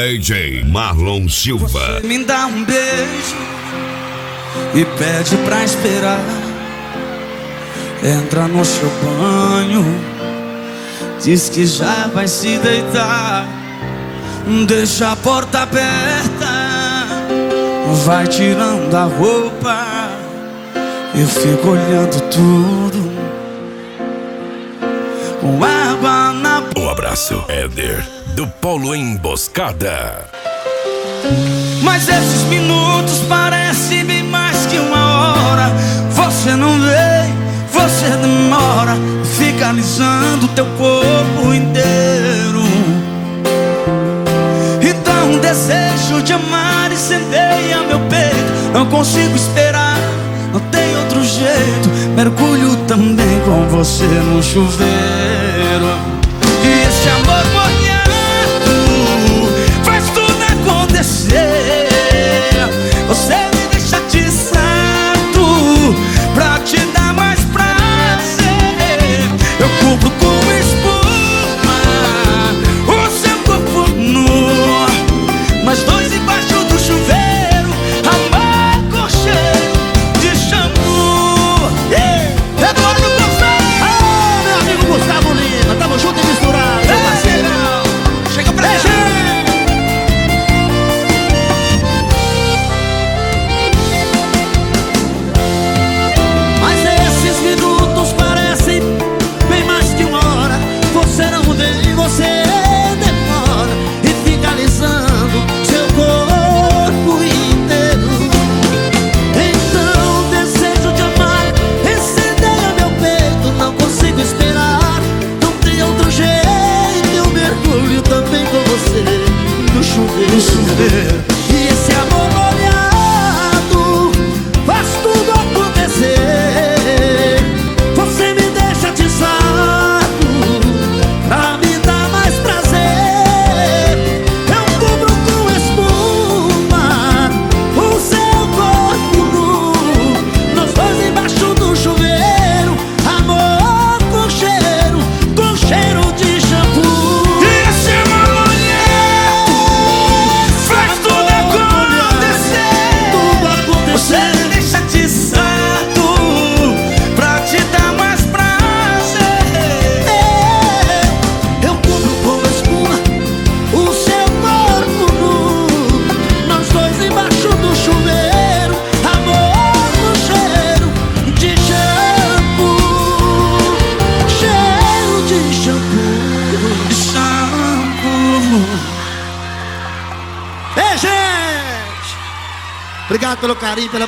DJ Marlon Silva. Você me dá um beijo e pede pra esperar. Entra no seu banho, diz que já vai se deitar. Deixa a porta aberta, vai tirando a roupa. Eu fico olhando tudo com água na boca. Um abraço, Éder, do Paulo Emboscada. Mas esses minutos parecem bem mais que uma hora. Você não vem, você demora. Fica alisando teu corpo inteiro. Então o desejo de amar incendeia meu peito. Não consigo esperar, não tem outro jeito. Mergulho também com você no chuveiro. E esse amor molhado faz tudo acontecer. Você me deixa atiçado pra te dar mais prazer. Eu cubro com espuma o seu corpo nu, mas dois embaixo do chuveiro, amar com cheiro de shampoo. Eduardo Gonçalves! Ah, meu amigo Gustavo Lima, tamo junto e misturado, meu parceiro. Chega pra cá. Mas esses minutos parecem bem mais que uma hora. Você não vem, você demora e fica alisando seu corpo inteiro. Então o desejo de amar incendeia meu peito. Não consigo esperar, não tem outro jeito. Eu mergulho também com você no chuveiro. E esse amor molhado faz tudo acontecer. Você me deixa atiçado pra me dar mais prazer. Eu cubro com espuma o seu corpo nu, nós dois embaixo do chuveiro. Amor com cheiro de shampoo. Esse amor molhado faz tudo acontecer. Você me deixa atiçado pra te dar mais prazer. Eu cubro com espuma o seu corpo nu, nós dois embaixo do chuveiro. Amor com cheiro de shampoo. Cheiro de shampoo. Shampoo. Ei, gente! Obrigado pelo carinho, pela